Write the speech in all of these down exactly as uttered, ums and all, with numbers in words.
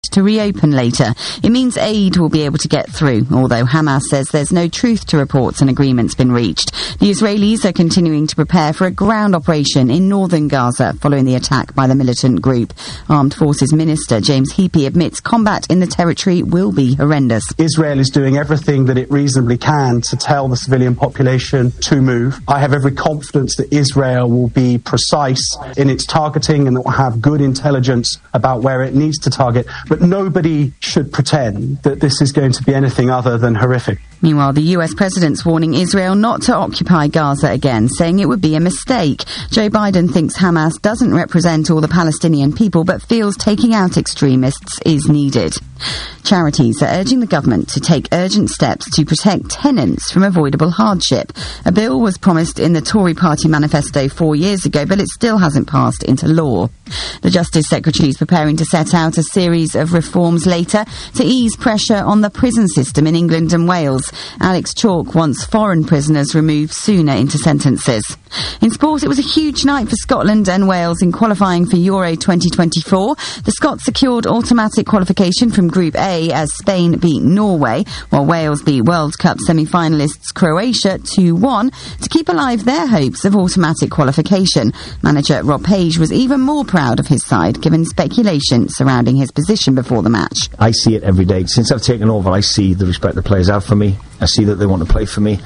to reopen later. It means aid will be able to get through, although Hamas says there's no truth to reports an agreement's been reached. The Israelis are continuing to prepare for a ground operation in northern Gaza following the attack by the militant group. Armed Forces Minister James Heapy admits combat in the territory will be horrendous. Israel is doing everything that it reasonably can to tell the civilian population to move. I have every confidence that Israel will be precise in its targeting and that will have good intelligence about where it needs to target. But nobody should pretend that this is going to be anything other than horrific. Meanwhile, the U S president's warning Israel not to occupy Gaza again, saying it would be a mistake. Joe Biden thinks Hamas doesn't represent all the Palestinian people, but feels taking out extremists is needed. Charities are urging the government to take urgent steps to protect tenants from avoidable hardship. A bill was promised in the Tory party manifesto four years ago, but it still hasn't passed into law. The Justice Secretary is preparing to set out a series of reforms later to ease pressure on the prison system in England and Wales. Alex Chalk wants foreign prisoners removed sooner into sentences. In sport, it was a huge night for Scotland and Wales in qualifying for Euro twenty twenty-four. The Scots secured automatic qualification from Group A as Spain beat Norway, while Wales beat World Cup semi-finalists Croatia two one to keep alive their hopes of automatic qualification. Manager Rob Page was even more proud of his side, given speculation surrounding his position before the match. I see it every day. Since I've taken over, I see the respect the players have for me. I see that they want to play for me.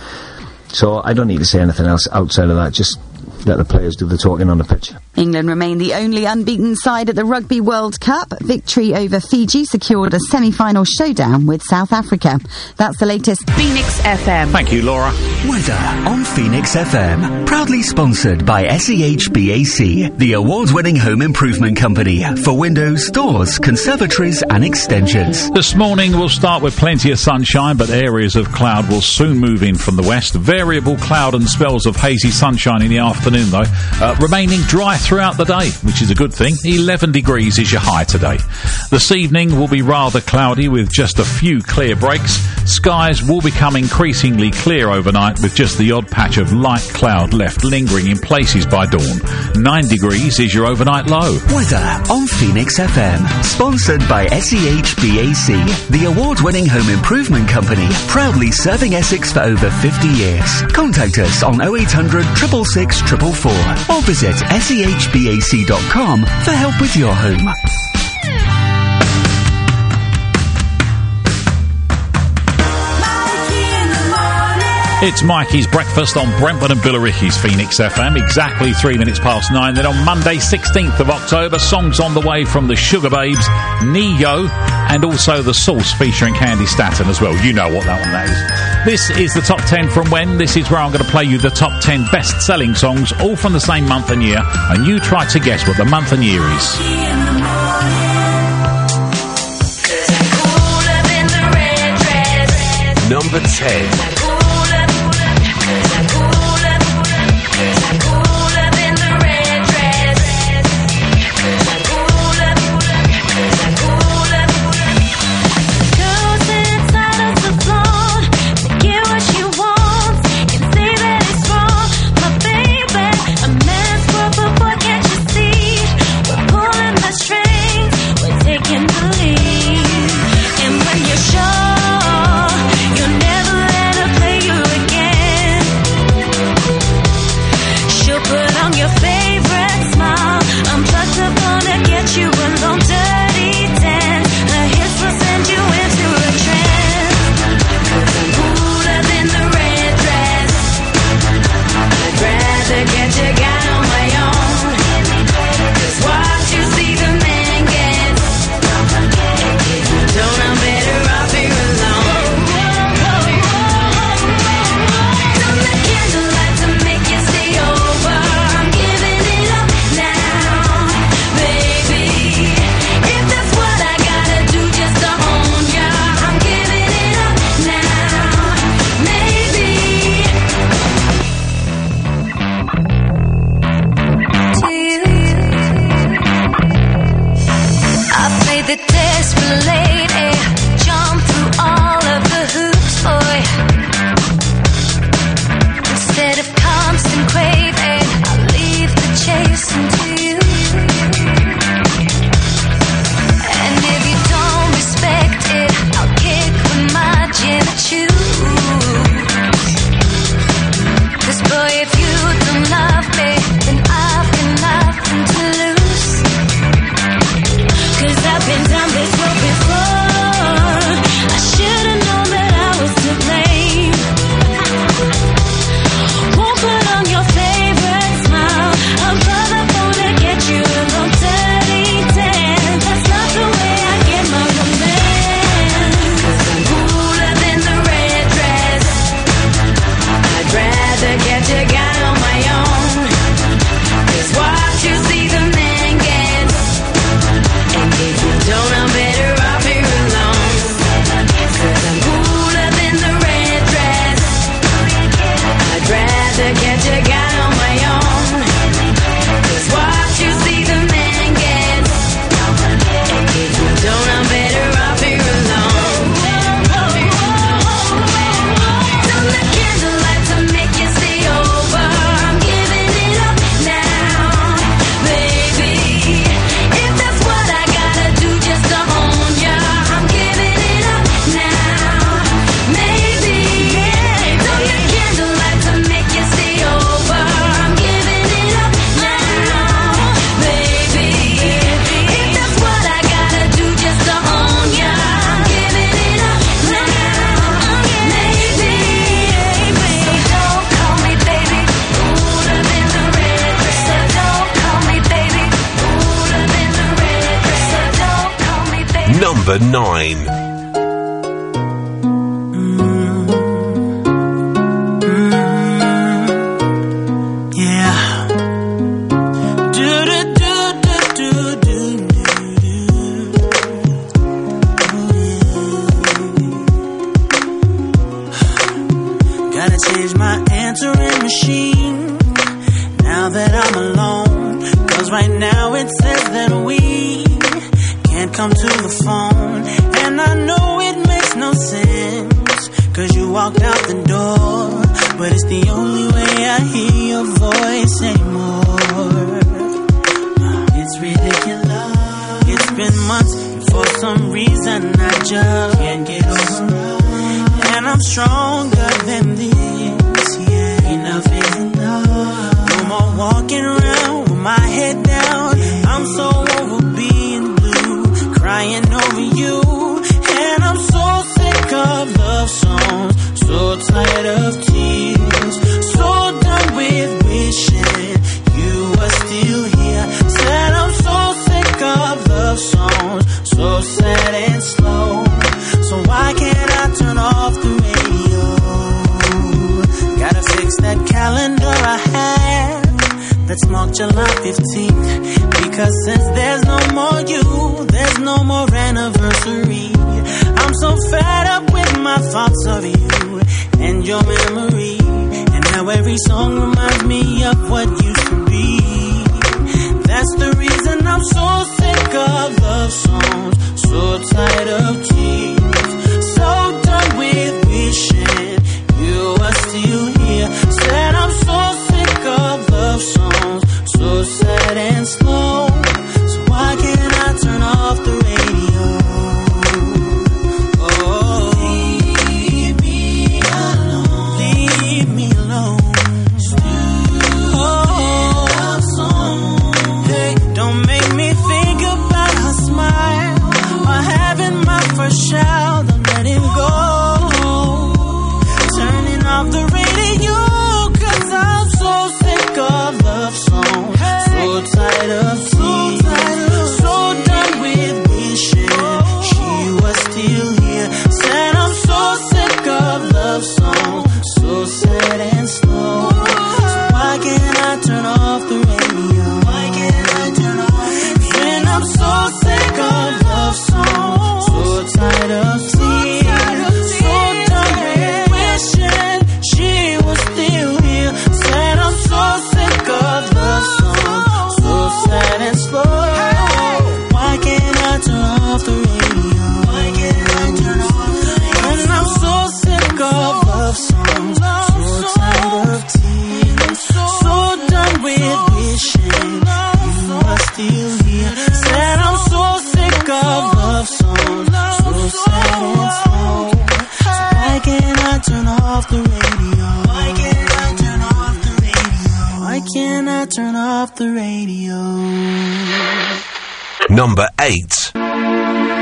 So I don't need to say anything else outside of that. Just let the players do the talking on the pitch. England remain the only unbeaten side at the Rugby World Cup. Victory over Fiji secured a semi-final showdown with South Africa. That's the latest. Phoenix F M. Thank you, Laura. Weather on Phoenix F M. Proudly sponsored by S E H B A C, the award-winning home improvement company for windows, doors, conservatories and extensions. This morning we'll start with plenty of sunshine, but areas of cloud will soon move in from the west. Variable cloud and spells of hazy sunshine in the afternoon, though. Uh, remaining dry throughout the day, which is a good thing. eleven degrees is your high today. This evening will be rather cloudy with just a few clear breaks. Skies will become increasingly clear overnight with just the odd patch of light cloud left lingering in places by dawn. nine degrees is your overnight low. Weather on Phoenix F M. Sponsored by S E H B A C, the award-winning home improvement company, proudly serving Essex for over fifty years. Contact us on oh eight hundred, six six six, four four four or visit S E H B A C dot com for help with your home. It's Mikey's Breakfast on Brentford and Billericay's Phoenix F M, exactly three minutes past nine. Then on Monday, sixteenth of October, songs on the way from the Sugar Babes, Neo, and also The Source featuring Candy Staton as well. You know what that one that is. This is the top ten from when. This is where I'm going to play you the top ten best-selling songs, all from the same month and year, and you try to guess what the month and year is. Number ten. And if you don't time this will be fun. I should've known that I was to blame. Won't put on your favorite smile. I'm gonna wanna get you a little dirty dance. That's not the way I get my romance. 'Cause I'm cooler than the red dress. I'd rather get you guy on my own. 'Cause what you see the man gets. And if you don't, I'm better off here alone. 'Cause I'm cooler than the red dress. I'd rather get you guy on my own. 'Cause what you see the man gets. And if you don't, I'm better off here alone. Don't let candlelight to make you stay over. I'm giving it up now, baby. If that's what I gotta do just to own ya, I'm giving it up now, maybe. Don't let candlelight to make you stay over. I'm giving it up now, baby. If that's what I gotta do just to own ya, I'm giving it up now, maybe. So don't call me baby, cooler than the red dress. So don't call me baby, cooler than the red dress. So don't call me baby. Number nine. Yeah. Do do do do do do do. Gotta change my answering machine now that I'm alone. 'Cause right now it says that we can't come to the phone. And I know it makes no sense, 'cause you walked out the door. But it's the only way I hear your voice anymore. It's ridiculous. It's been months, and for some reason I just can't get over. And I'm stronger than this, yeah. Enough is enough. No more walking around with my head down. I'm so over being blue, crying over you. And I'm so sick of love songs, so tired of tears, so done with wishing you were still here. Said I'm so sick of love songs, so sad and slow. So why can't I turn off the radio? Gotta fix that calendar I have that's marked July fifteenth. Because since there's no more you, there's no more anniversary. I'm so fed up with my thoughts of you and your memory. And how every song reminds me of what used to be. That's the reason I'm so sick of love songs, so tired of tears, so done with wishing you were still here. Said I'm so sick of love songs, so sad and slow. So why can't I turn off the radio? Oh, leave me alone. Leave me alone. Oh, hey, don't make me think about her smile or having my first child. I'm letting go. Turning off the radio, 'cause I'm so sick of love songs, so tired of tears, so done with wishing she was still here. Said I'm so sick of love songs, so sad and slow. So why can't I turn off the radio? Why can't I turn off the radio? Then I'm so sick of love songs, so tired of tears, so done with wishing she was still here. Said I'm so sick of love songs, so sad and slow. Why can't I turn off the radio? Why can't I turn off the radio? And I'm so sick of love songs, so tired of tears, so done with wishing you were still here. Said I'm so sick of love songs, so sad and slow. So why can't I turn off the radio? Why can't I turn off the radio? Why can't I turn off the radio? Number eight.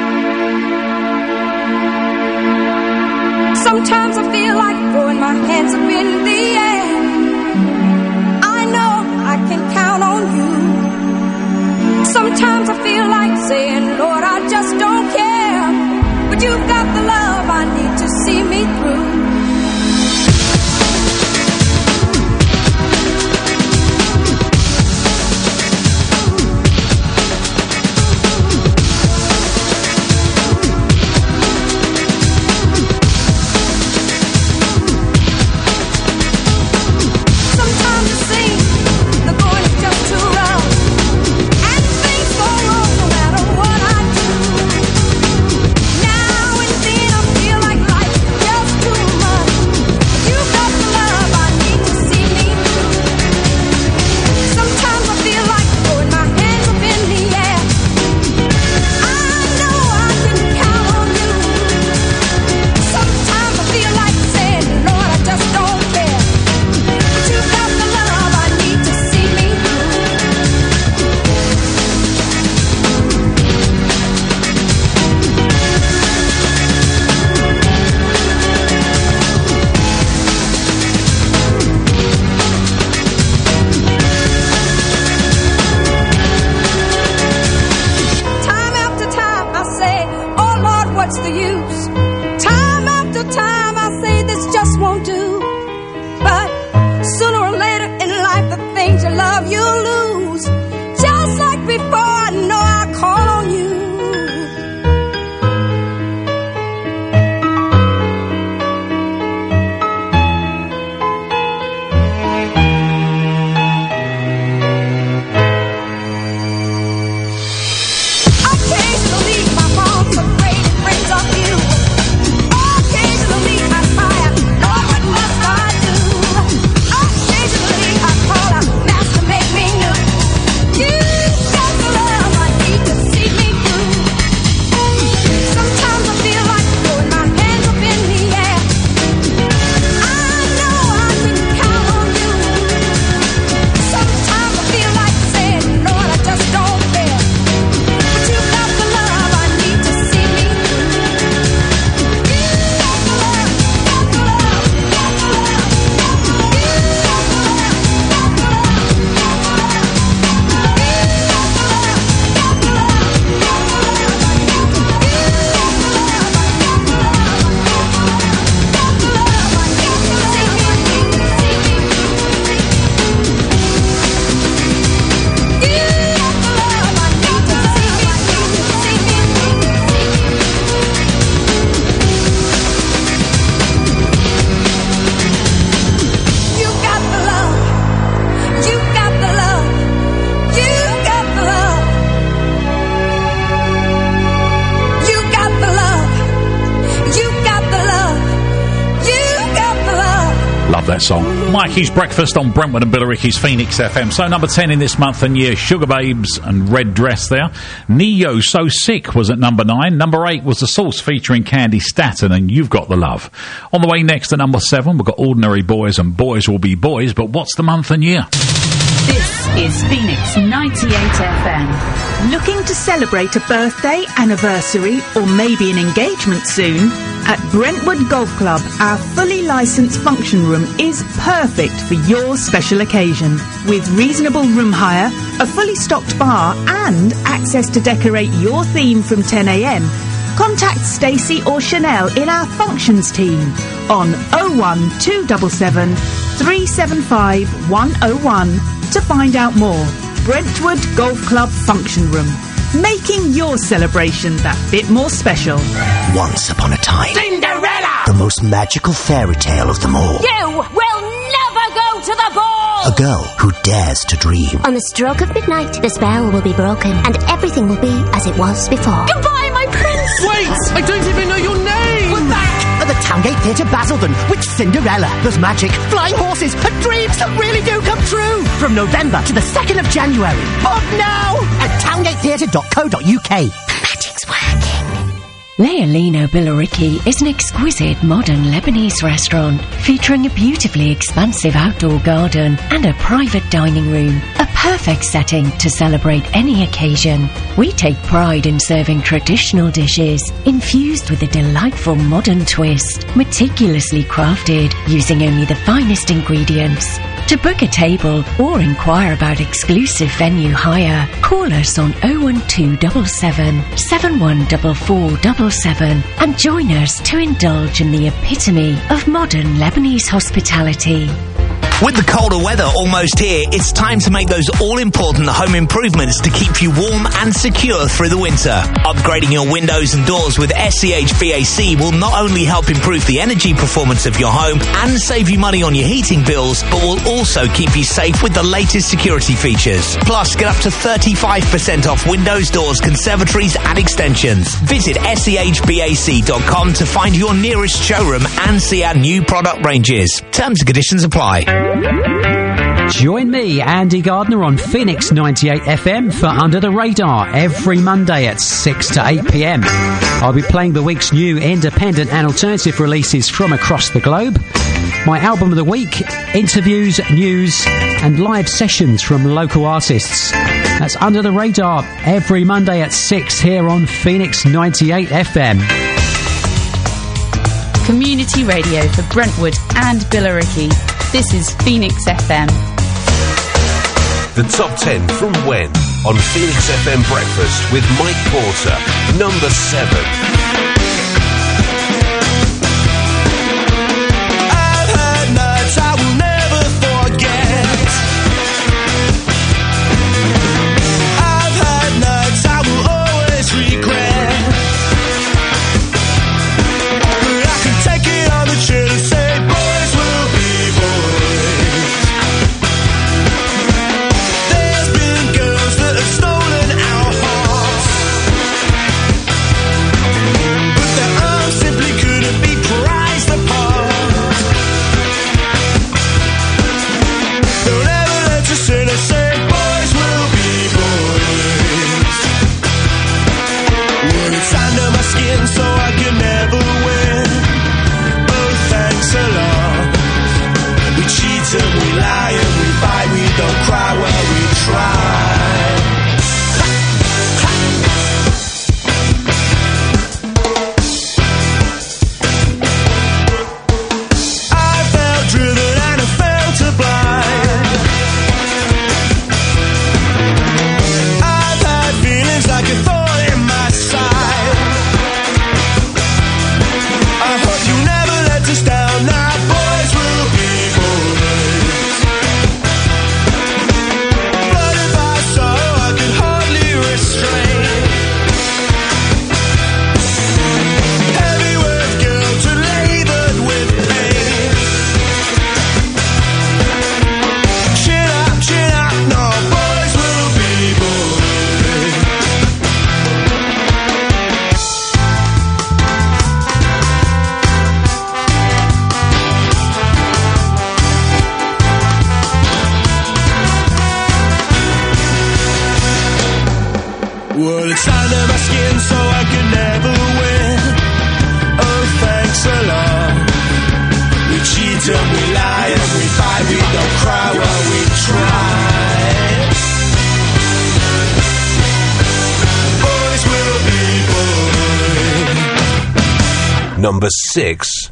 Sometimes I feel like throwing my hands up in the air. I know I can count on you. Sometimes I feel like saying, Lord, I just don't care. But you've got the love I need to see me through. Song. Mikey's Breakfast on Brentwood and Billericay's Phoenix F M. So number ten in this month and year, Sugar Babes and Red Dress there. Neo, So Sick was at number nine. Number eight was The Source featuring Candy Staton and You've Got the Love. On the way next at number seven, we've got Ordinary Boys and Boys Will Be Boys, but what's the month and year? This is Phoenix ninety-eight F M. Looking to celebrate a birthday, anniversary, or maybe an engagement soon? At Brentwood Golf Club, our fully licensed function room is perfect for your special occasion. With reasonable room hire, a fully stocked bar, and access to decorate your theme from ten a m, contact Stacey or Chanel in our functions team on oh one two seven seven, three seven five, one oh one to find out more. Brentwood Golf Club Function Room, making your celebration that bit more special. Once upon a time, Cinderella! The most magical fairy tale of them all. You will never go to the ball! A girl who dares to dream. On the stroke of midnight, the spell will be broken, and everything will be as it was before. Goodbye, my prince! Wait! I don't even know your name! We're back! At the Towngate Theatre Basildon with Cinderella. There's magic, flying horses, and dreams that really do come true. From November to the second of January. Book now at towngate theatre dot co dot uk. Magic's working. Leolino Billericay is an exquisite modern Lebanese restaurant featuring a beautifully expansive outdoor garden and a private dining room, a perfect setting to celebrate any occasion. We take pride in serving traditional dishes infused with a delightful modern twist, meticulously crafted using only the finest ingredients. To book a table or inquire about exclusive venue hire, call us on oh one two seven seven, seven one four four seven seven and join us to indulge in the epitome of modern Lebanese hospitality. With the colder weather almost here, it's time to make those all-important home improvements to keep you warm and secure through the winter. Upgrading your windows and doors with S C H B A C will not only help improve the energy performance of your home and save you money on your heating bills, but will also keep you safe with the latest security features. Plus, get up to thirty-five percent off windows, doors, conservatories and extensions. Visit S C H B A C dot com to find your nearest showroom and see our new product ranges. Terms and conditions apply. Join me, Andy Gardner, on Phoenix ninety-eight F M for Under the Radar every Monday at six to eight p m. I'll be playing the week's new independent and alternative releases from across the globe, my album of the week, interviews, news and live sessions from local artists. That's Under the Radar every Monday at six here on Phoenix ninety-eight F M. Community radio for Brentwood and Billericay. This is Phoenix F M. The top ten from when on Phoenix F M Breakfast with Mike Porter. Number seven. I've had nights I will never forget. I've had nights I will always regret. But I can take it on the chin and say boys will be boys. There's been girls that have stolen our hearts, but their arms simply couldn't be prized apart. Don't ever let your sinner say boys will be boys. Well, it's under my skin so I can never win. Oh, thanks a lot. We cheat and we lie and we fight. We don't cry while we try. I felt driven and I felt to blind. I've had feelings like a thorn in my side. I hope you never let us down. Now boys will be boys. But if I saw, I could hardly restrain. Heavy with guilt and labored with pain. Chin up, chin up, no, boys will be boys. Well, it's under my skin so I could never win. Oh, thanks a lot. We cheat and we lie and we fight. We don't cry while we try. Boys will be boys. Number six.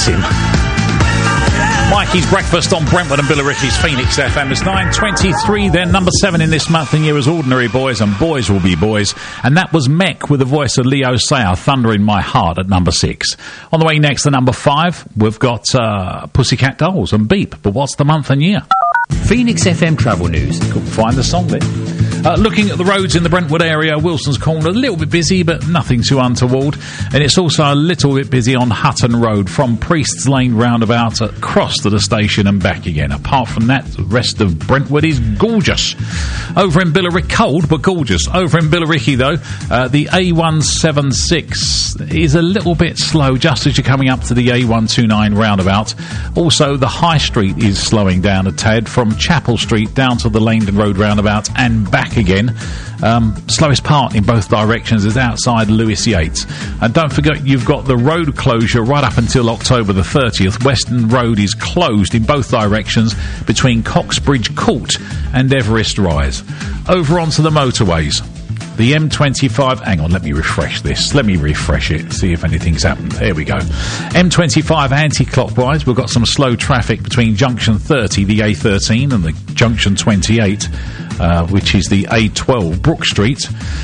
him. Mikey's Breakfast on Brentwood and Billericay's Phoenix F M. It's nine twenty-three. They're number seven in this month and year as Ordinary Boys, and Boys Will Be Boys. And that was Mech with the voice of Leo Sayer, Thunder in My Heart, at number six. On the way next to number five, we've got uh, Pussycat Dolls and Beep. But what's the month and year? Phoenix F M travel news. Couldn't find the song there. Uh, looking at the roads in the Brentwood area, Wilson's Corner, a little bit busy, but nothing too untoward. And it's also a little bit busy on Hutton Road, from Priest's Lane roundabout across to the station and back again. Apart from that, the rest of Brentwood is gorgeous. Over in Billericay, cold but gorgeous. Over in Billericay, though, uh, the A one seventy-six is a little bit slow just as you're coming up to the A one twenty-nine roundabout. Also, the High Street is slowing down a tad from Chapel Street down to the Langdon Road roundabout and back again. Um, slowest part in both directions is outside Lewis Yates. And don't forget, you've got the road closure right up until October the thirtieth. Western Road is closed in both directions between Coxbridge Court and Everest Rise. Over onto the motorways. The M twenty-five, hang on, let me refresh this. Let me refresh it, see if anything's happened. There we go. M twenty-five anti-clockwise, we've got some slow traffic between junction thirty, the A thirteen, and the junction twenty-eight, uh, which is the A twelve, Brook Street.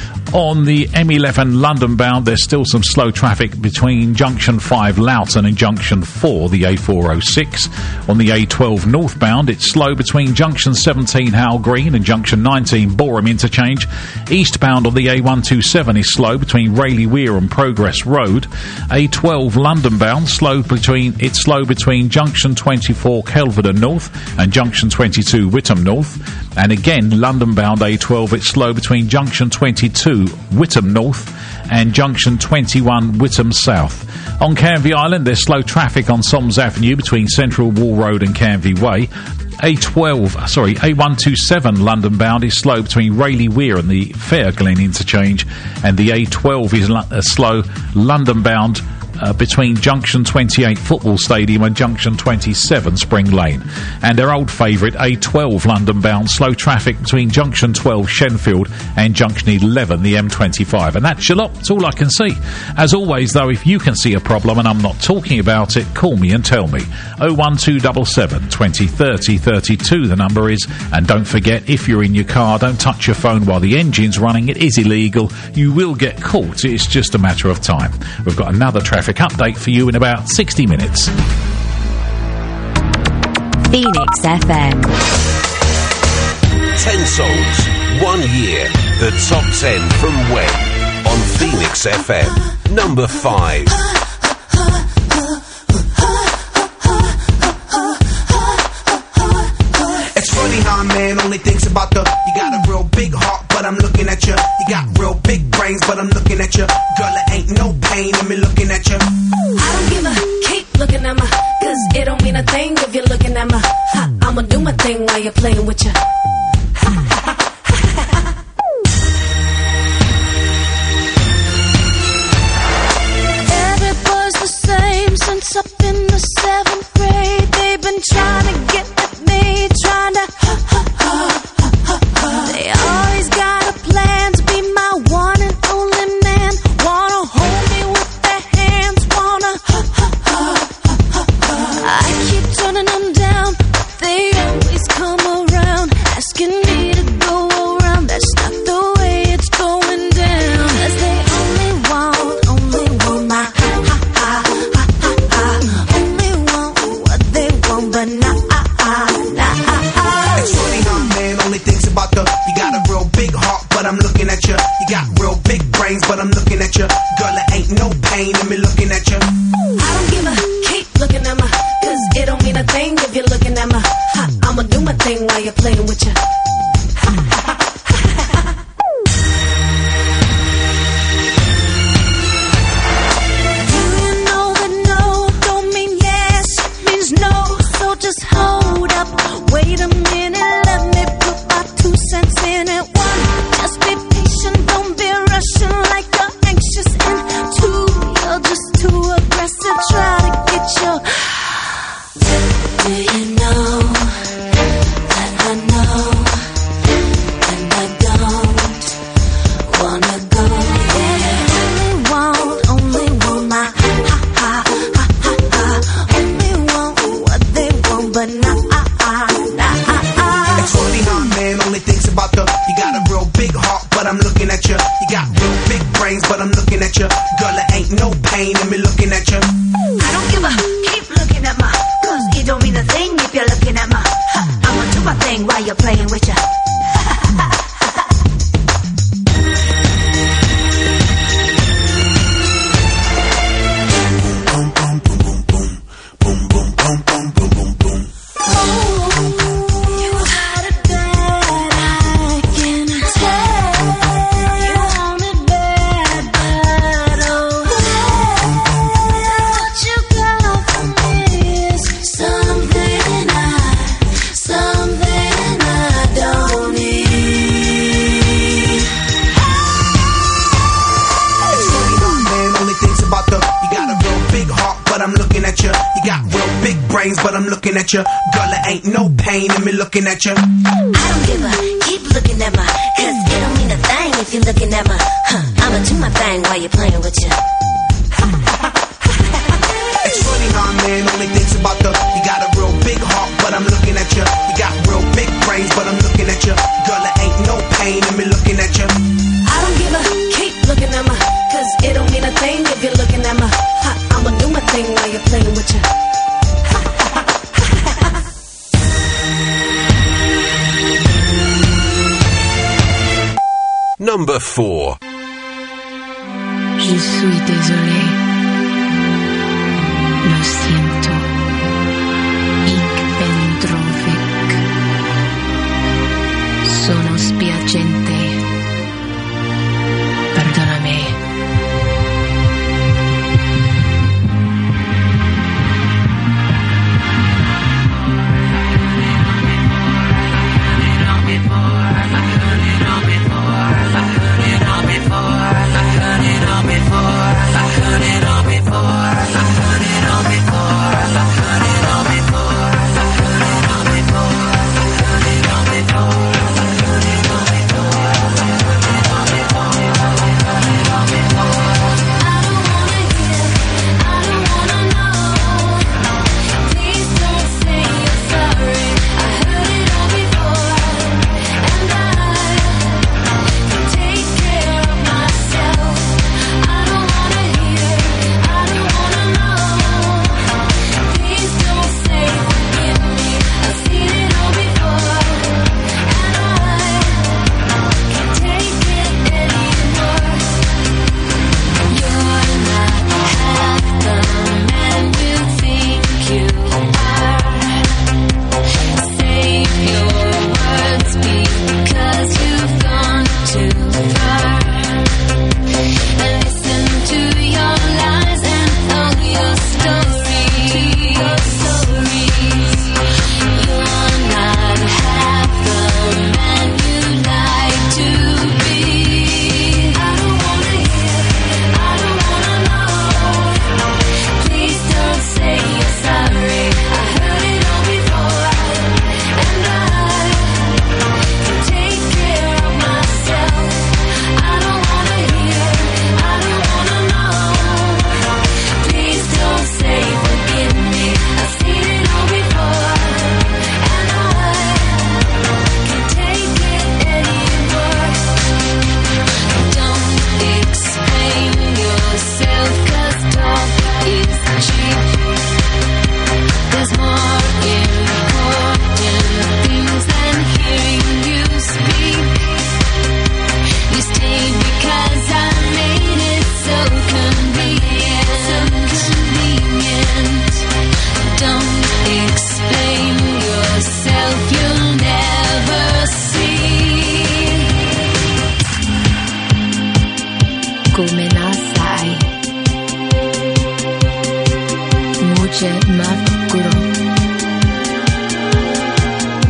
On the M eleven London bound, there's still some slow traffic between junction five Loughton and junction four, the A four oh six. On the A twelve northbound, it's slow between junction seventeen Howell Green and junction nineteen Boreham interchange. Eastbound on the A one twenty-seven is slow between Rayleigh Weir and Progress Road. A twelve London bound, slow between it's slow between junction twenty-four Kelvedon North and junction twenty-two Whittam North. And again, London bound A twelve, it's slow between junction twenty-two Whittam North and junction twenty-one Whittam South. On Canvey Island, there's slow traffic on Soms Avenue between Central Wall Road and Canvey Way. A twelve, sorry, A one twenty-seven London bound is slow between Rayleigh Weir and the Fair Glen interchange, and the A twelve is lo- uh, slow London bound Uh, between junction twenty-eight Football Stadium and junction twenty-seven Spring Lane. And their old favourite A twelve London bound, slow traffic between junction twelve Shenfield and junction eleven the M twenty-five. And that's your lot. That's all I can see. As always, though, if you can see a problem and I'm not talking about it, call me and tell me. oh one two seven seven, twenty, thirty, thirty-two the number is. And don't forget, if you're in your car, don't touch your phone while the engine's running. It is illegal. You will get caught. It's just a matter of time. We've got another traffic update for you in about sixty minutes. Phoenix F M. Ten songs, one year. The top ten from when on Phoenix F M. Number five. It's funny how a man only thinks about the. You got a real big heart, but I'm looking at you. You got real big brains, but I'm looking at you. Girl, it ain't no pain in me looking at you. I don't give a keep looking at me, cause it don't mean a thing if you're looking at me. Ha, I'ma do my thing while you're playing with you. Every boy's the same since up in the seventh grade. They've been trying to get at me, trying to. They always got a plan to be my one and only man. Wanna hold me with their hands, wanna. I keep turning them down, they always come around, asking me to go around. That's not the way it's going down. 'Cause they only want, only want my ha ha ha ha ha ha. Only want what they want, but not It's funny how a man only thinks about the. You got a real big heart, but I'm looking at you. You got real big brains, but I'm looking at you. Girl, it ain't no pain in me looking at you. I don't give a keep looking at me, cause it don't mean a thing if you're looking at me. Ha, I'ma do my thing while you're playing with you. Do you know that no don't mean yes, it means no. So just hold up, wait a minute, let me put my two cents in it. One, just be patient, don't be rushing like you're anxious. And two, you're just too aggressive, try to get your. Do you know that I know, and I don't wanna go there. Only want, only want my ha ha ha ha ha. ain't no pain in me looking at you. I don't give a, keep looking at my, cause it don't mean a thing if you're looking at my, ha, I'ma do my thing while you're playing with ya. But I'm looking at you, girl, there ain't no pain in me looking at you. I don't give a, keep looking at my, cause it don't mean a thing if you're looking at my, huh, I'ma do my thing while you're playing with you. It's funny how a man only thinks about the, you got a real big heart, but I'm looking at you. You got real big brains, but I'm looking at you. Girl, there ain't no pain in me looking at you. I don't give a, keep looking at my, cause it don't mean a thing if you're looking at my, huh, I'ma do my thing while you're playing with you. Number four. Je suis désolé. Lo siento. Ik ben droevig. Sono spiacente. Perdonami.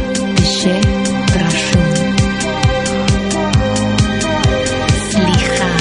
Proszę, proszę. Slicha.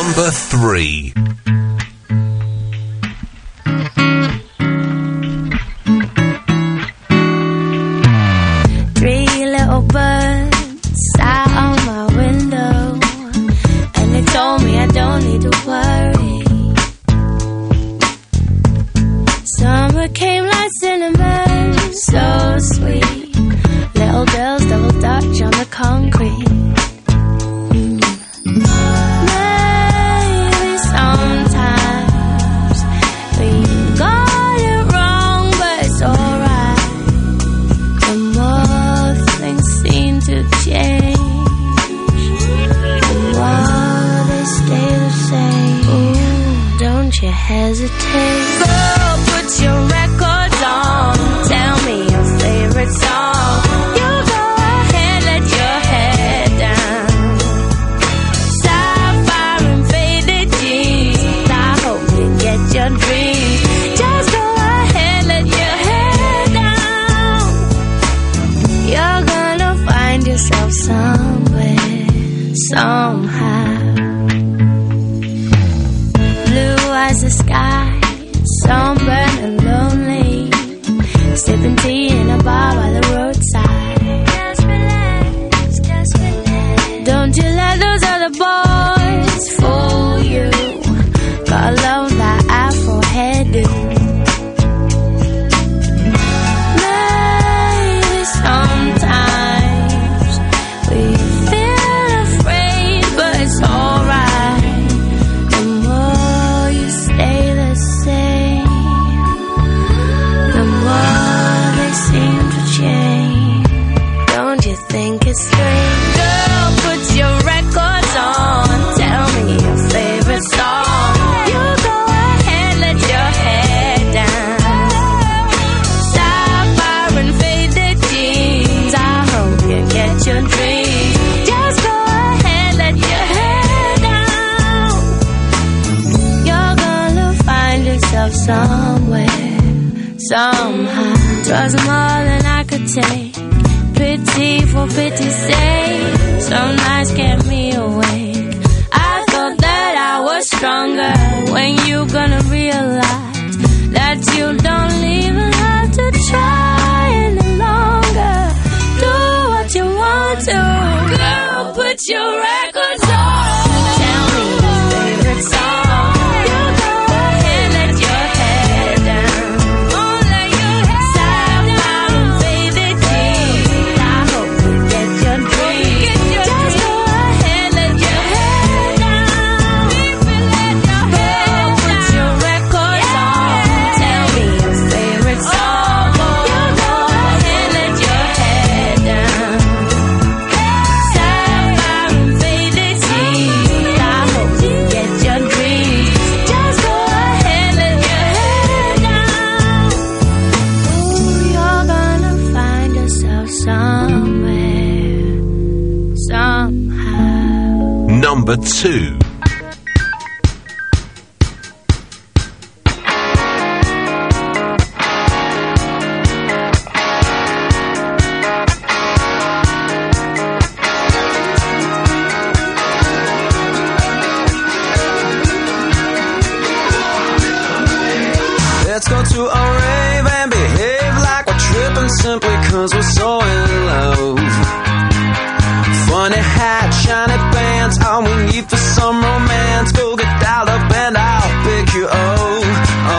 Number three. Three little birds sat on my window, and they told me I don't need to worry. Summer came like cinnamon, so sweet. Little girls double dutch on the concrete. Maybe sometimes we got it wrong, but it's alright. The more things seem to change, the more they stay the same. Ooh, don't you hesitate. Girl, put your records on. Tell me your favorite song. You go ahead, let your head down. Sapphire and faded jeans. I hope you get your dreams. Just go ahead, let your head down. You're gonna find yourself somewhere, somehow. Blue as the sky, sunburned and lonely, sipping tea in a bar by the roadside. Just relax, just relax. Don't you let those other boys fool you. Gotta love that afro hairdo. Maybe sometimes we feel afraid, but it's alright. The more you stay the same, the more they seem to change. Don't you think it's strange? Girl, put your records on. Tell me your favorite song. You go ahead, let your head down. Sapphire and faded jeans. I hope you get your dreams. Just go ahead, let your head down. You're gonna find yourself somewhere, somehow. 'Twas more than I could take. Pity for pity's sake. Some nights kept me awake. I thought that I was stronger. When you gonna realize that you don't even have to try any longer? Do what you want to. Girl, put your records on. Tell me your favorite song. You go ahead, let your head down. Sapphire and faded jeans. I hope you get your dreams. Just go ahead, let your head down. Girl, put your records on. Tell me your favorite song. You go ahead, let your head down. Sapphire and faded jeans. I hope you get your dreams. Just go ahead, let your head down. Ooh, you're gonna find yourself somewhere, somehow. Number two. Let's go to a rave and behave like we're tripping simply cause we're so in love. Funny hat, shiny pants, all we need for some romance. Go get dialed up and I'll pick you up. Oh,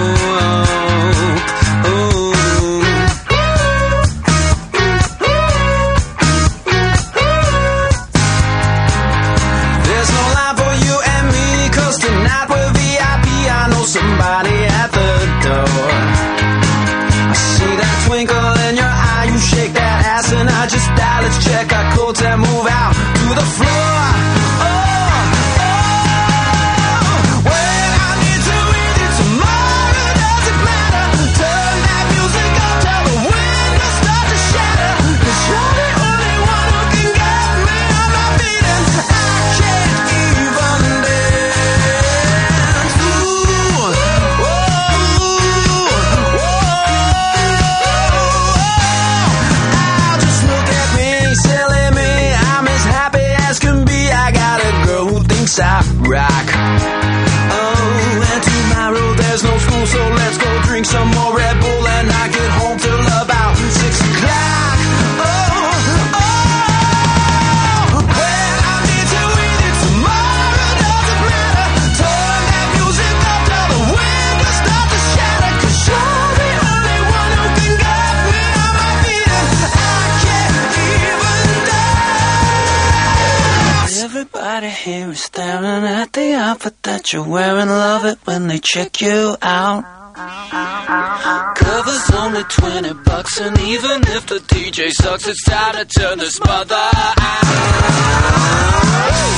oh, oh. There's no line for you and me, cause tonight we're V I P. I know somebody at the door. I see that twinkle in your eye, you shake that ass and I just die. Let's check our coats and move out to the floor. Oh, oh, when I need to with you tomorrow, doesn't matter. Turn that music up till the windows start to shatter. Cause you're the only one who can get me on my feet and I can't even dance. Ooh, oh, oh, oh. Just look at me, silly me. I Everybody here is staring at the outfit that you're wearing. Love it when they check you out. Cover's only twenty bucks, and even if the D J sucks, it's time to turn this mother out.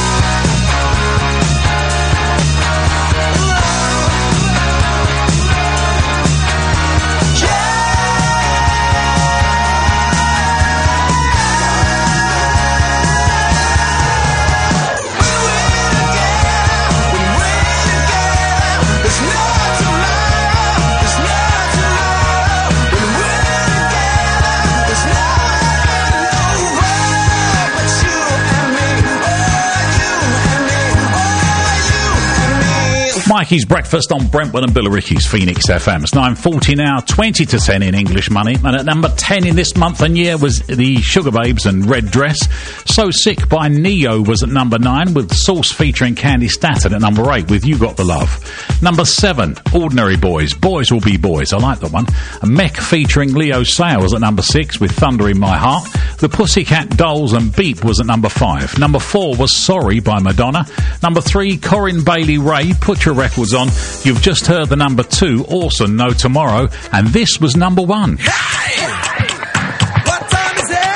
Mikey's Breakfast on Brentwood and Billericay's Phoenix F M. It's nine forty now, twenty to ten in English money. And at number ten in this month and year was the Sugar Babes and Red Dress. So Sick by Neo was at number nine, with Sauce featuring Candy Staton at number eight with You Got the Love. Number seven, Ordinary Boys, Boys Will Be Boys. I like that one. Mech featuring Leo Sayer was at number six with Thunder in My Heart. The Pussycat Dolls and Beep was at number five. Number four was Sorry by Madonna. Number three, Corinne Bailey Ray, Put Your Records On. You've just heard the number two, Orson, No Tomorrow, and this was number one. Hey! What time is it?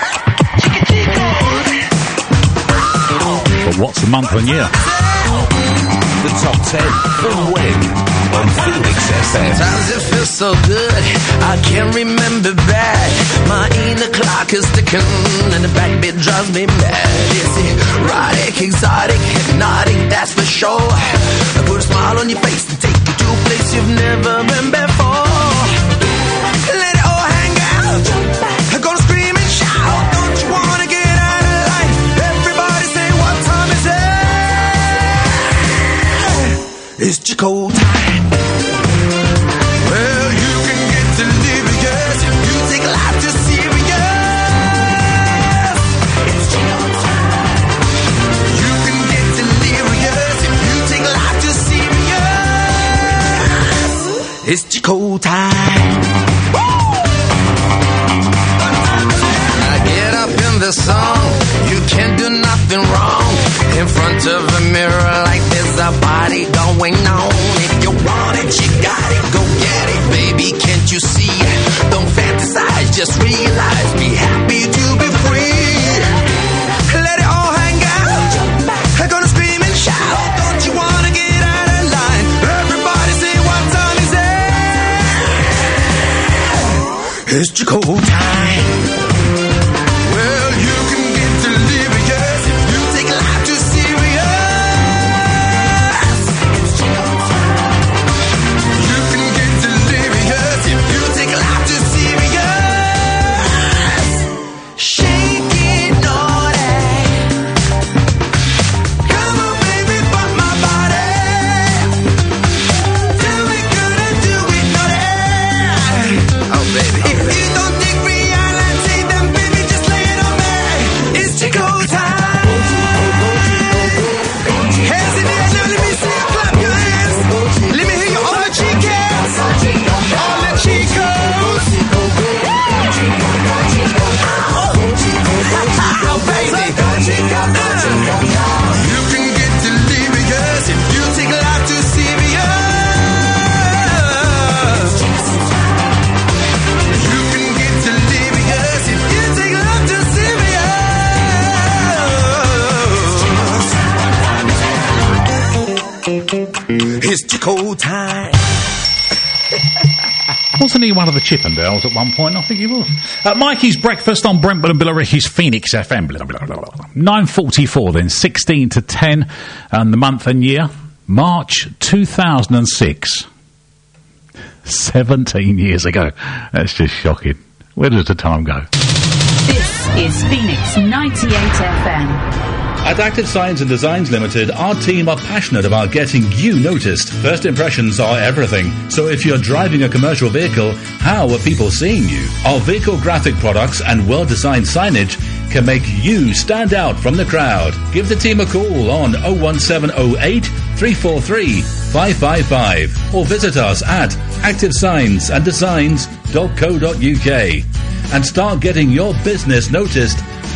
But what's the month and year? The top ten from when on Phoenix F M. Sometimes it feels so good, I can't remember back. My inner clock is ticking, and the backbeat drives me mad. It's erotic, exotic, hypnotic, that's for sure. I put a smile on your face and take you to a place you've never been before. Let it all hang out, I'm gonna scream and shout. Don't you wanna get out of line? Everybody say, what time is it? It's Chico time. Well, you can get delirious if you take life too serious. It's Chico time. You can get delirious if you take life too serious. It's Chico time. I get up in the song, you can't do nothing wrong. In front of a mirror like there's a body going on. If you want it, you got it, go get it, baby, can't you see? Don't fantasize, just realize, be happy to be free. Let it all hang out, I'm gonna scream and shout. Don't you wanna get out of line? Everybody say, what time is it? It's Chico time. Well, you can get delirious if you take life too serious. It's Chico time. You can get delirious if you take life too serious. Shake it naughty. Come on, baby, fuck my body. Do it good and do it naughty. Oh, baby. If you don't think reality, then baby, just lay it on me. It's Chico time. Hands in the air, now let me see you clap your hands. Let me hear you all the Chicas. All the Chicos. Oh, baby. You can get delirious if you take life too serious. You can get delirious if you take life too serious. It's Chico time. Wasn't he one of the Chippendales at one point? I think he was. Uh, Mikey's Breakfast on Brentwood and Billericay's Phoenix F M. nine forty-four then, sixteen to ten, and the month and year, March two thousand six. seventeen years ago. That's just shocking. Where does the time go? This is Phoenix ninety-eight F M. At Active Science and Designs Limited, our team are passionate about getting you noticed. First impressions are everything. So if you're driving a commercial vehicle, how are people seeing you? Our vehicle graphic products and well-designed signage can make you stand out from the crowd. Give the team a call on oh one seven oh eight, three four three, five five five or visit us at active signs and designs dot co dot uk and start getting your business noticed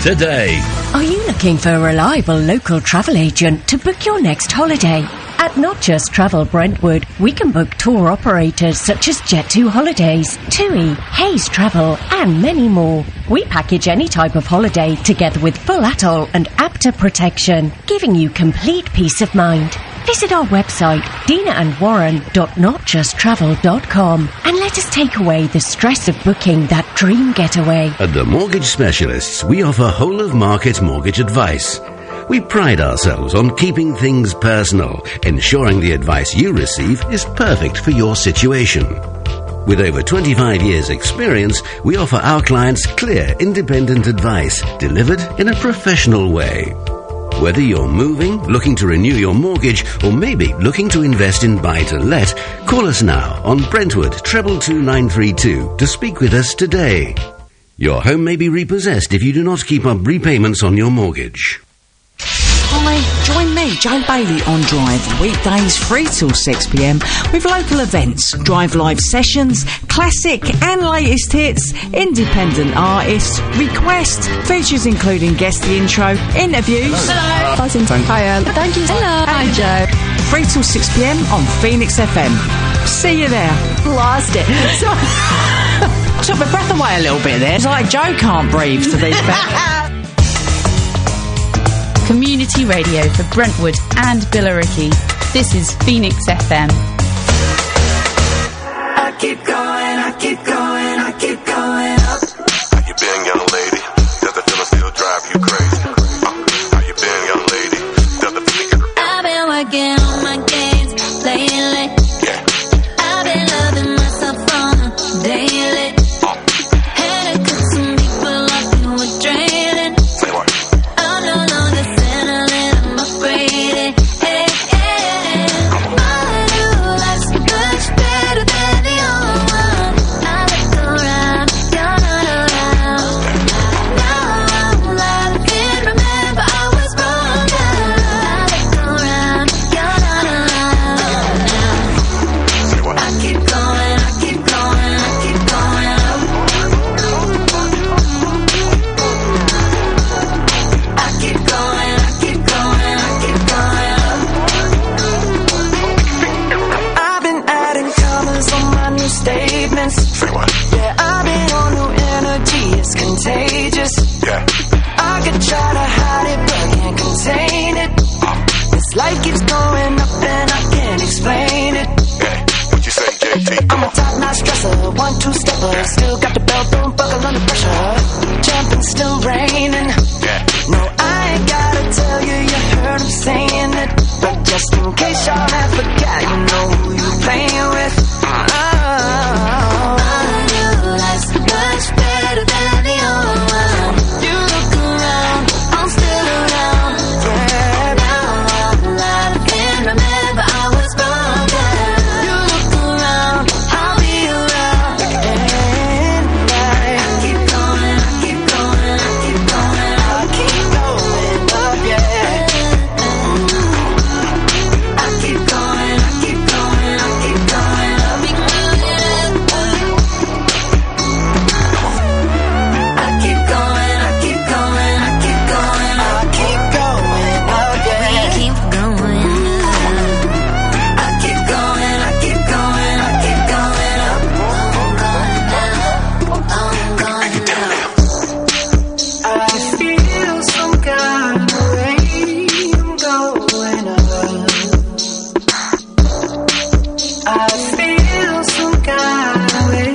today. Are you looking for a reliable local travel agent to book your next holiday? At Not Just Travel Brentwood, we can book tour operators such as Jet two Holidays, TUI, Hayes Travel, and many more. We package any type of holiday together with full atoll and APTA protection, giving you complete peace of mind. Visit our website, dina and warren dot not just travel dot com, and let us take away the stress of booking that dream getaway. At the Mortgage Specialists, we offer whole-of-market mortgage advice. We pride ourselves on keeping things personal, ensuring the advice you receive is perfect for your situation. With over twenty-five years' experience, we offer our clients clear, independent advice delivered in a professional way. Whether you're moving, looking to renew your mortgage, or maybe looking to invest in buy-to-let, call us now on Brentwood treble two nine three two to speak with us today. Your home may be repossessed if you do not keep up repayments on your mortgage. Hi, join me, Joe Bailey, on Drive, weekdays three till six p m with local events, Drive Live sessions, classic and latest hits, independent artists, requests, features including guest the intro, interviews. Hello. Buzzing. Hiya. Thank you. Hello. Hi, Joe. three till six p m on Phoenix F M. See you there. Lost it. So, took my breath away a little bit there. It's like Joe can't breathe to be fair. Community radio for Brentwood and Billericay. This is Phoenix F M. I keep going, I keep going, I keep going up. How you been, young lady? Does the feeling still drive you crazy? Uh, how you been, young lady? Does the feeling... I've been working on my games lately. Yeah. I've been loving myself on a daily. Had to cut some people off who were draining. Say what? I'm no longer settling, I'm upgrading. Hey, hey. My new life's much better than the old one. I look around, you're not around. Now I'm alive, I can't remember I was wrong. I look around, you're not around. Say what? I keep going, I keep going, I keep going up. I keep going, I keep going, I keep going up. I've been adding colors on my new statements. Say what? Yeah, I've been on new energy, it's contagious. Yeah. I could try to hide it, but can't contain it. This light keeps going up and I can't explain it. Yeah. What you say, J T? I'm a top-notch dresser, one-two-stepper. Still got the belt, don't buckle under pressure. Jumping, still raining. Yeah. No, I ain't gotta tell you, you heard him saying it. But just in case y'all have forgot, you know who you playing with. Oh. My new life's much better than the old one. You look around, I'm still around. Yeah. Now I'm alive, I can't remember I was wrong. You look around, I'll be around. And I Keep going, I keep going, I keep going I up. keep going up, yeah. I keep going, I keep going, I keep going up. I keep going, I keep going, I keep going I up. keep going up, yeah. Keep going up. I keep going, I keep going, I keep going up. I'm going up. I feel some kind of way. I'm going up. I feel some kind of way.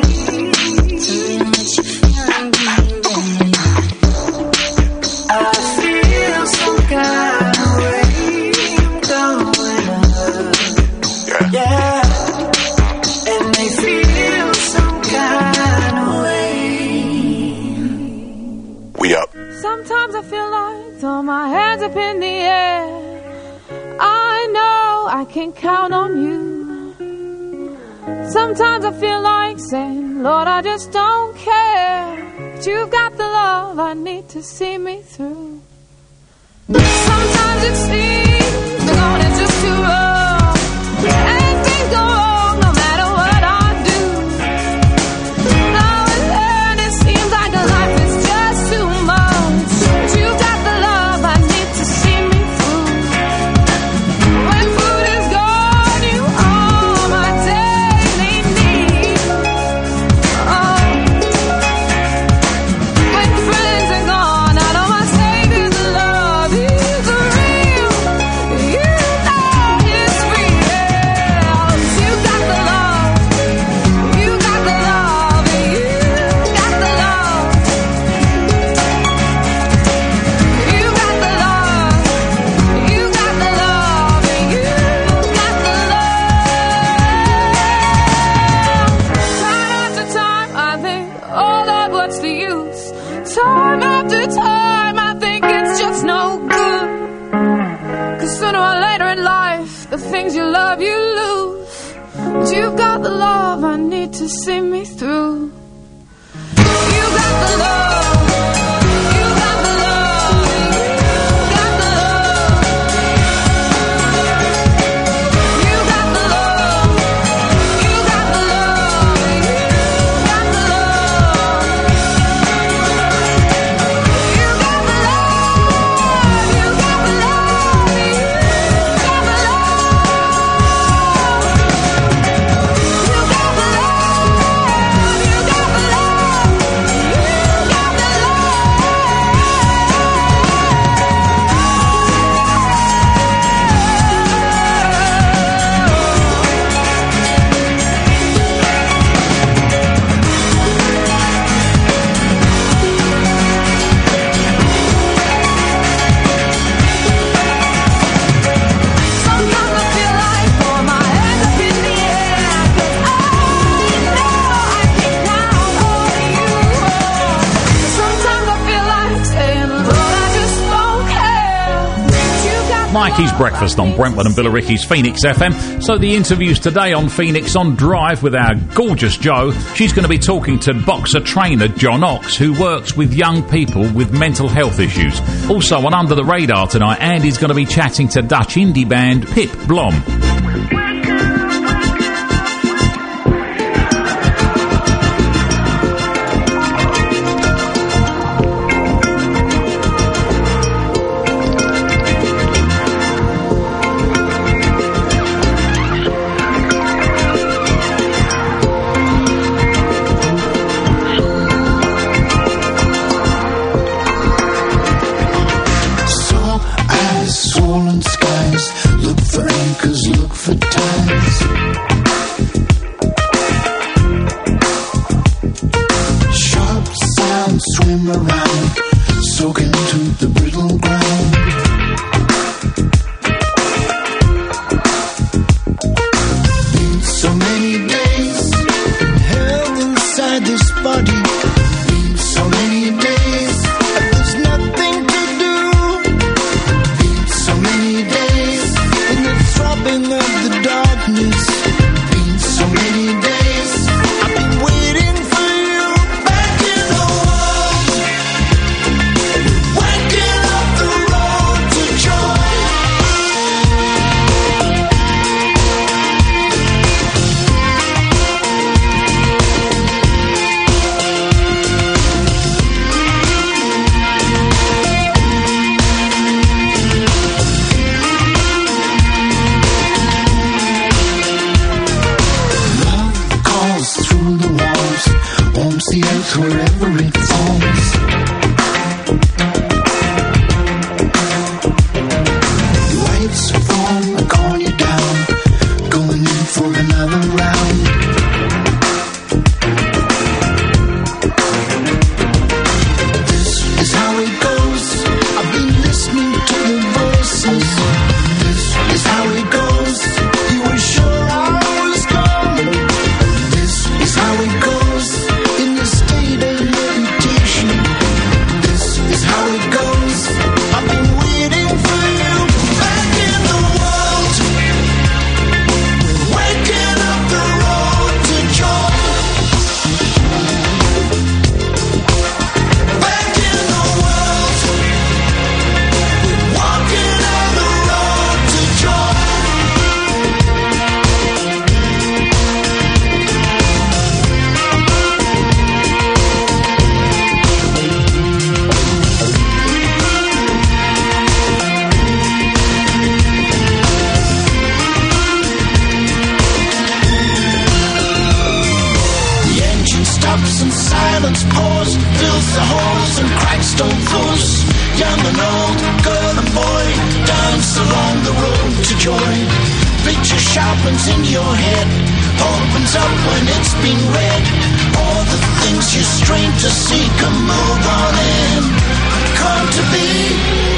I feel some kind of way. I'm going up. Yeah. And they feel some kind of way. We up. Sometimes I feel like throw my hands up in the air. I know I can count on you. Sometimes I feel like saying, Lord, I just don't care. But you've got the love I need to see me through. Sometimes it seems the going is just too rough. And things go wrong no matter what I do. Now and then it seems like life is just too much. 'cause your love you lose. But you've got the love I need to see me through. You got the love. You got the love. You got the love. You got the love. You got the love. You got the love. You got the love. You got the love. You got the Mikey's Breakfast on Brentwood and Billericay's Phoenix F M. So the interviews today on Phoenix on Drive with our gorgeous Jo. She's going to be talking to boxer trainer John Ox, who works with young people with mental health issues. Also on Under the Radar tonight, Andy's going to be chatting to Dutch indie band Pip Blom. Swollen skies, look for anchors, look for tides. Sharp sounds swim around, soak into the brittle ground. Been so many days held inside this body. Been so many days, and there's nothing to do. So many days in the throbbing of the darkness. Been so many days I've been waiting for you back in the world. Waking up the road to joy. Through the walls, warms the earth wherever it falls. Lights form a corner down, going in for another round. This is how it goes. I've been listening to the voices. This is how it goes. You were sure I was gone. Is how it goes in the state of meditation. This is how it goes. I've been waiting for you back in the world. We're waking up the road to joy. Back in the world. We're walking on the road to joy. Stops and silence pours, fills the holes and cracks don't force. Young and old, girl and boy, dance along the road to joy. Picture sharpens in your head, opens up when it's been read. All the things you strain to see can move on in. Come to be.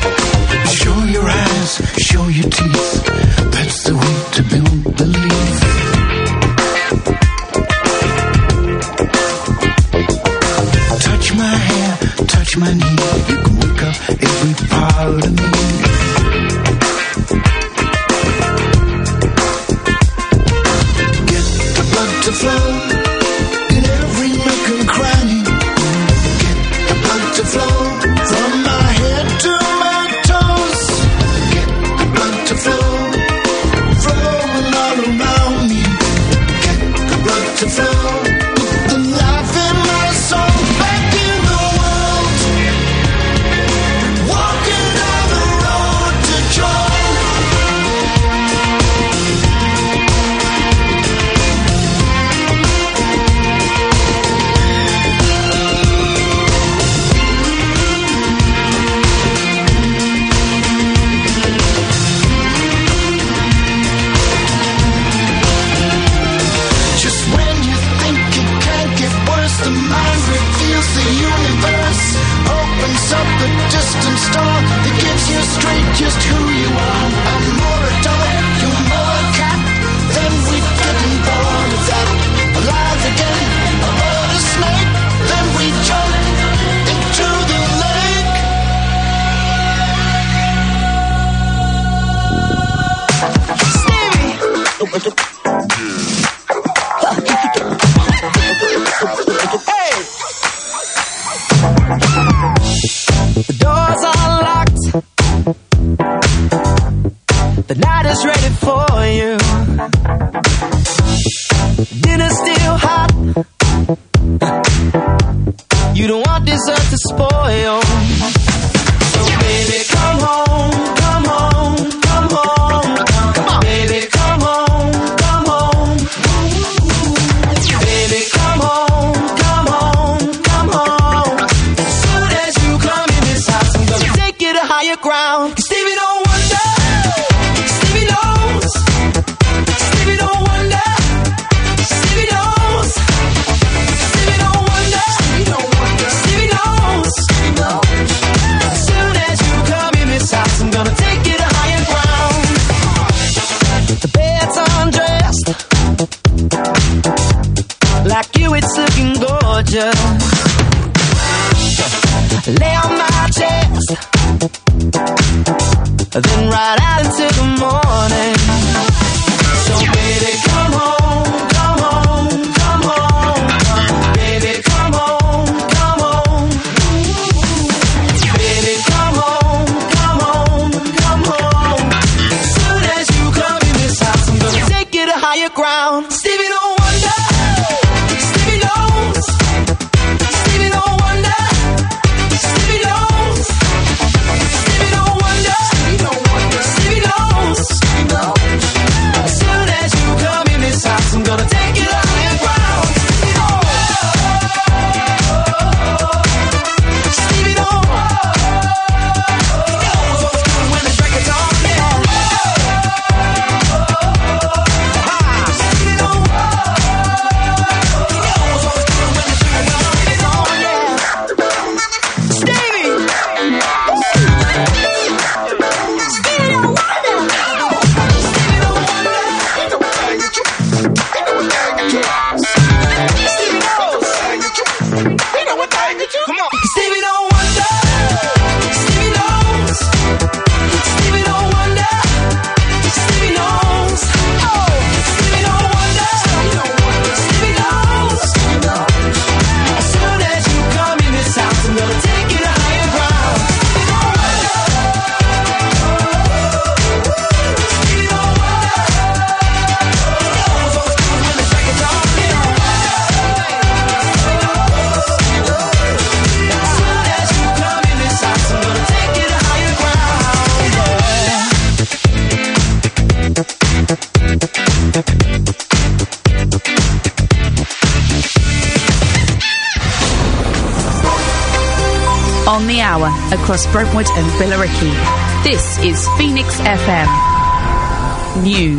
Show your teeth, that's the way to build belief. Hey! The doors are locked. The night is ready for you. Dinner's still hot. You don't want dessert to spoil. So baby, come home, come home, come home. Come on, baby, come home, come home. Baby, come home, come home, come home. As soon as you come in this house, I'm gonna take you to higher ground. 'Cause Stevie don't wonder, Stevie knows, Stevie don't wonder, Stevie knows, Stevie don't wonder, Stevie don't wonder, Stevie knows, Stevie knows. As soon as you come in this house, I'm gonna take you to higher ground. The bed's undressed, like you, it's looking gorgeous. Lay on my chest, then ride out into the morning. So baby, come home, come home, come home. Baby, come home, come home. Baby, come home, come home, come home. As soon as you come in this house, I'm gonna take you to higher ground. Stevie don't wonder, Stevie knows, Stevie don't wonder, Stevie knows, Stevie don't wonder, Stevie don't wonder, Stevie knows, Stevie knows. As soon as you come in this house, I'm gonna take you to higher ground. Stevie don't, Stevie don't, he knows what's good when the drink is on, yeah. Stevie don't, he knows what's good when the drink is on, yeah. Stevie, Stevie don't wonder, Stevie don't wonder, Stevie knows, he know what time to do. Come on, Stevie don't wonder, Stevie knows, Stevie don't wonder, Stevie knows, oh, Stevie don't wonder, Stevie knows, Stevie knows. As soon as you come in this house, I'm gonna take you to higher ground. Stevie don't wonder, Stevie don't wonder, he knows what's good when the drink is on, yeah. As soon as you come in this house, I'm gonna take you to higher ground, On the hour, across Brentwood and Billericay. This is Phoenix F M. News.